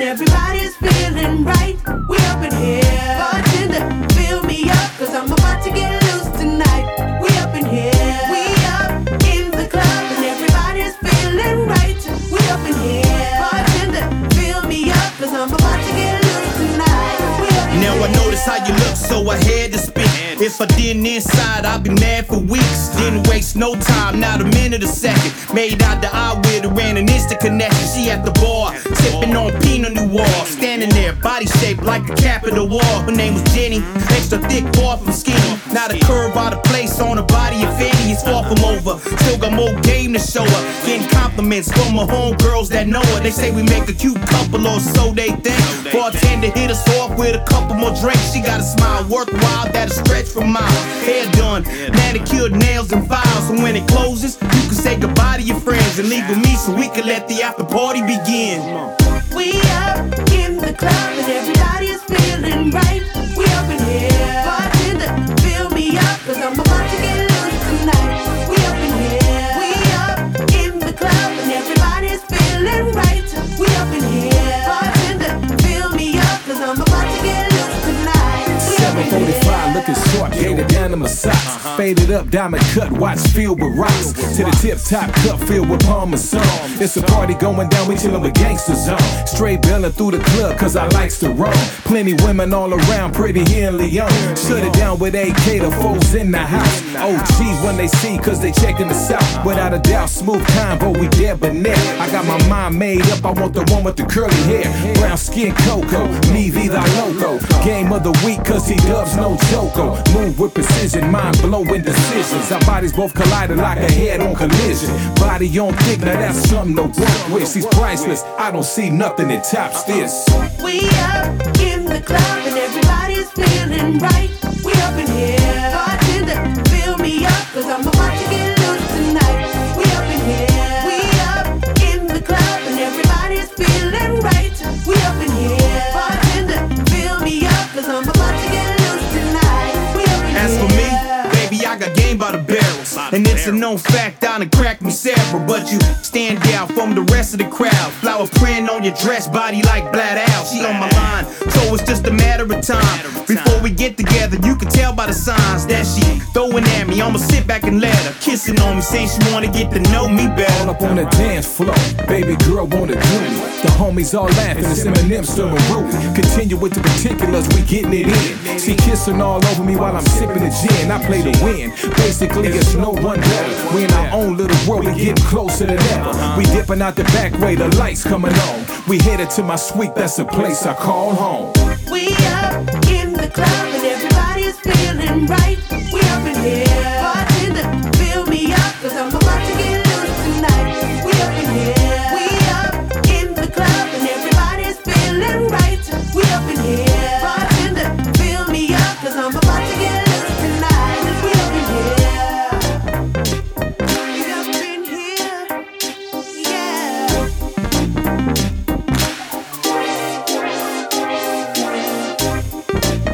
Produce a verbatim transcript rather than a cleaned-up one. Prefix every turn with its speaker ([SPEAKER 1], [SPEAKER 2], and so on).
[SPEAKER 1] everybody's feeling right. We up in here. Bartender, fill me up, cause I'm about to get loose tonight. We up in here. We up in the club and everybody's feeling right. We up in here. Bartender, fill me up, cause I'm about to get loose tonight. We up in
[SPEAKER 2] now
[SPEAKER 1] here.
[SPEAKER 2] I notice how you look, so I had to speak. If I didn't inside, I'd be mad for weeks. Didn't waste no time, not a minute, a second. Made out the eye with her, ran an instant connection. She at the bar, sipping on Pinot Noir. Standing there, body shaped like a Capitol wall. Her name was Jenny, extra thick, far from skinny. Not a curve out of place on her body, if any, it's far from over. Still got more game to show her. Getting compliments from her homegirls that know her. They say we make a cute couple, or so they think. Bartender hit us off with a couple more drinks. She got a smile worthwhile that'll stretch for miles. Hair done, manicured nails and files. So when it closes, you can say goodbye to your friends and leave with me so we can let the after party begin.
[SPEAKER 1] We up in the club and everybody's feeling right. We up in here. Bartender, fill me up, cause I'm about to get loose tonight. We up in here. We up in the club and everybody's feeling right. We up in here. Bartender, fill me up, cause I'm about to get loose tonight.
[SPEAKER 3] seven forty-five, looking short, gated down to my socks. Faded up, diamond cut, watch filled with rocks. To the tip top, cup filled with Parmesan. It's a party going down, we chillin' with gangsters on. Straight bellin' through the club, cause I likes to roam. Plenty women all around, pretty here in Leon. Shut it down with A K, the foes in the house. O Gs when they see, cause they checkin' us out. Without a doubt, smooth combo, we debonair. I got my mind made up, I want the one with the curly hair. Brown skin Coco, me vida loco. Game of the week, cause he dubs no choco. Move with precision, mind blowing decisions. Our bodies both collided like a head-on collision. Body on thick, now that's something to work with. She's priceless, I don't see nothing that tops this.
[SPEAKER 1] We up in the club and everybody's feeling right. We up in here. Bartender, fill me up, cause I'm about to get loose tonight. We up in here. We up in the club and everybody's feeling right. We up in here. Bartender, fill me up, cause I'm about to get loose tonight. We up in
[SPEAKER 2] As
[SPEAKER 1] here.
[SPEAKER 2] for me, baby, I got game by the barrels. And it's a known fact, I done cracked me several. But you stand out from the rest of the crowd. Flower print on your dress, body like Black Owl. She on my line, so it's just a matter of time. Before we get together, you can tell by the signs that she throwing at me. I'ma sit back and let her kissing on me, saying she wanna get to know me better.
[SPEAKER 3] All up on the dance floor, baby girl wanna do me. The homies all laughing, it's Eminem stirring Ruby. Continue with the particulars, we getting it in. She kissing all over me while I'm sipping the gin. I play to win, basically it's no one better. We in our own little world, we getting closer than ever. We dipping out the back way, the lights coming on. We headed to my suite, that's a place I call home.
[SPEAKER 1] We up in the club and everybody's feeling right. We up in here. Bartender, fill me up, cause I'm about to get loose tonight. We up in here. We up in the club and everybody's feeling right. We up in here. Bartender, fill me up, cause I'm about to get loose tonight. We up in here. We up in here. Yeah.